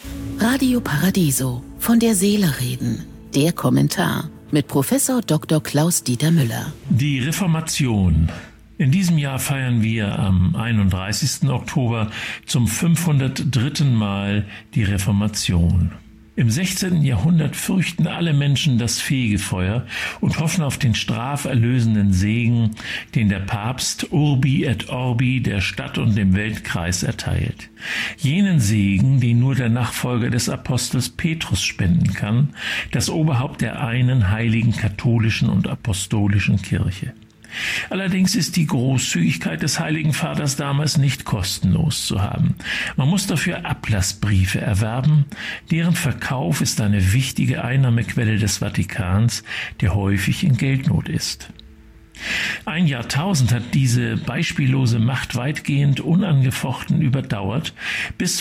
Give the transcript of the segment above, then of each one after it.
Radio Paradiso, von der Seele reden. Der Kommentar mit Professor Dr. Klaus-Dieter Müller. Die Reformation. In diesem Jahr feiern wir am 31. Oktober zum 503. Mal die Reformation. Im 16. Jahrhundert fürchten alle Menschen das Fegefeuer und hoffen auf den straferlösenden Segen, den der Papst Urbi et Orbi der Stadt und dem Weltkreis erteilt. Jenen Segen, den nur der Nachfolger des Apostels Petrus spenden kann, das Oberhaupt der einen heiligen katholischen und apostolischen Kirche. Allerdings ist die Großzügigkeit des Heiligen Vaters damals nicht kostenlos zu haben. Man muss dafür Ablassbriefe erwerben, deren Verkauf ist eine wichtige Einnahmequelle des Vatikans, der häufig in Geldnot ist. Ein Jahrtausend hat diese beispiellose Macht weitgehend unangefochten überdauert, bis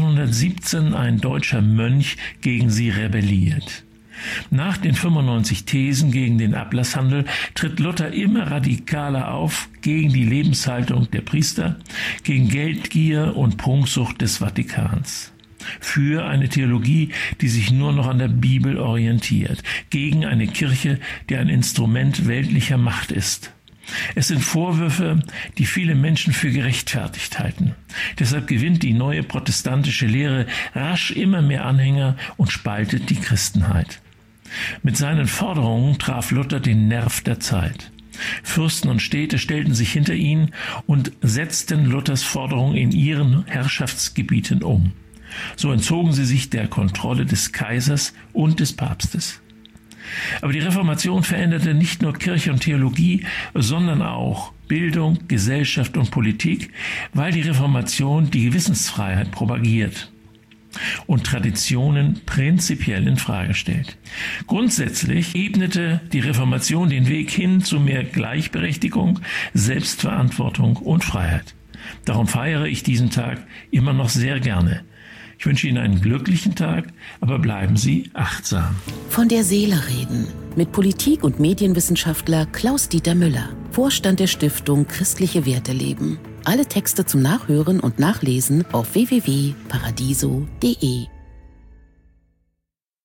1517 ein deutscher Mönch gegen sie rebelliert. Nach den 95 Thesen gegen den Ablasshandel tritt Luther immer radikaler auf gegen die Lebenshaltung der Priester, gegen Geldgier und Prunksucht des Vatikans. Für eine Theologie, die sich nur noch an der Bibel orientiert, gegen eine Kirche, die ein Instrument weltlicher Macht ist. Es sind Vorwürfe, die viele Menschen für gerechtfertigt halten. Deshalb gewinnt die neue protestantische Lehre rasch immer mehr Anhänger und spaltet die Christenheit. Mit seinen Forderungen traf Luther den Nerv der Zeit. Fürsten und Städte stellten sich hinter ihn und setzten Luthers Forderungen in ihren Herrschaftsgebieten um. So entzogen sie sich der Kontrolle des Kaisers und des Papstes. Aber die Reformation veränderte nicht nur Kirche und Theologie, sondern auch Bildung, Gesellschaft und Politik, weil die Reformation die Gewissensfreiheit propagiert und Traditionen prinzipiell in Frage stellt. Grundsätzlich ebnete die Reformation den Weg hin zu mehr Gleichberechtigung, Selbstverantwortung und Freiheit. Darum feiere ich diesen Tag immer noch sehr gerne. Ich wünsche Ihnen einen glücklichen Tag, aber bleiben Sie achtsam. Von der Seele reden mit Politik- und Medienwissenschaftler Klaus-Dieter Müller, Vorstand der Stiftung Christliche Werte leben. Alle Texte zum Nachhören und Nachlesen auf www.paradiso.de.